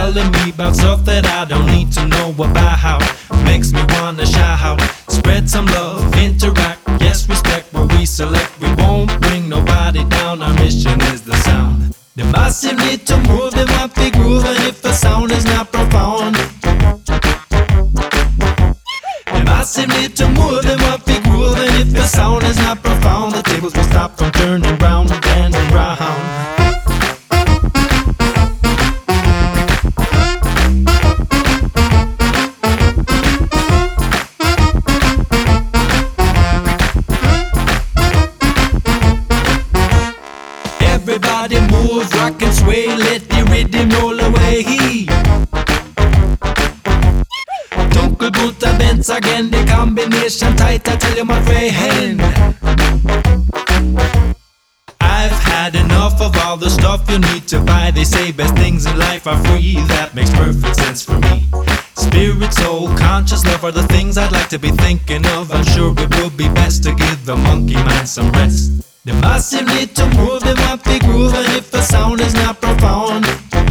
telling me about stuff that I don't need to know about. How makes me wanna shout, spread some love, interact, yes, respect what we select. We won't bring nobody down, our mission is the sound. The massive need to move, they want big groove, and if the sound is not profound, the massive need to move, they want big groove, and if the sound is not profound, the tables will stop from turning round and round. Everybody move, rock and sway, let the rhythm roll away. Dunkelbunter Bands again, the combination tight, I tell you my friend. I've had enough of all the stuff you need to buy. They say best things in life are free, that makes perfect sense for me. Spirit, soul, conscious love are the things I'd like to be thinking of. I'm sure it would be best to give the monkey mind some rest. The massive need to move, they want big groove, and if the sound is not profound,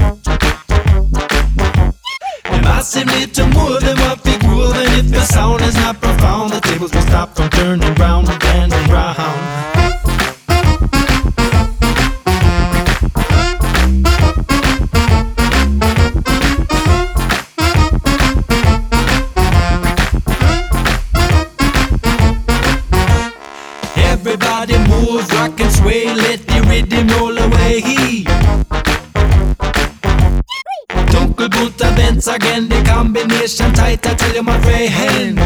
the massive need to move, they want big groove, and if the sound is not profound, the tables will stop from turning round and round. Everybody move, rock and sway, let the rhythm roll away. Dunkelbunter Bands again, the combination tight, I tell you my friend.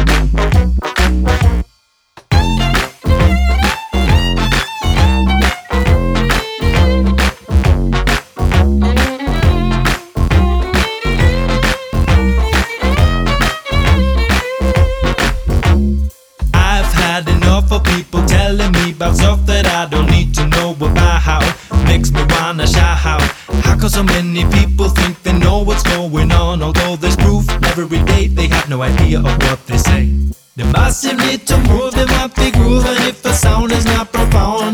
Had enough of people telling me about stuff that I don't need to know about. How makes me wanna shout, how come so many people think they know what's going on, although there's proof every day they have no idea of what they say. The massive need to move, they want big groove, and if the sound is not profound,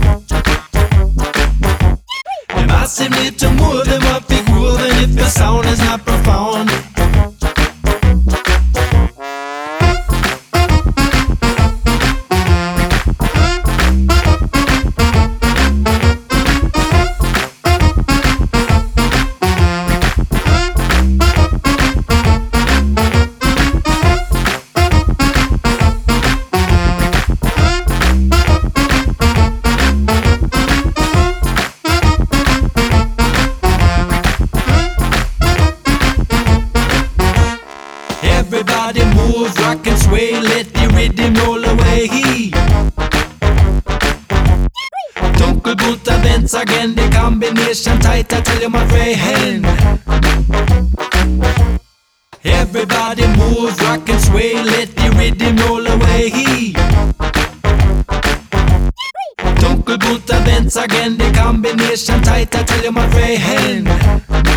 the massive need to move, they want big groove, and if the sound is not profound, everybody move, rock and sway, let the rhythm roll away. Dunkelbunter Bands again, the combination tight, I tell you my friend. Everybody move, rock and sway, let the rhythm roll away. Dunkelbunter Bands again, the combination tight, I tell you my friend.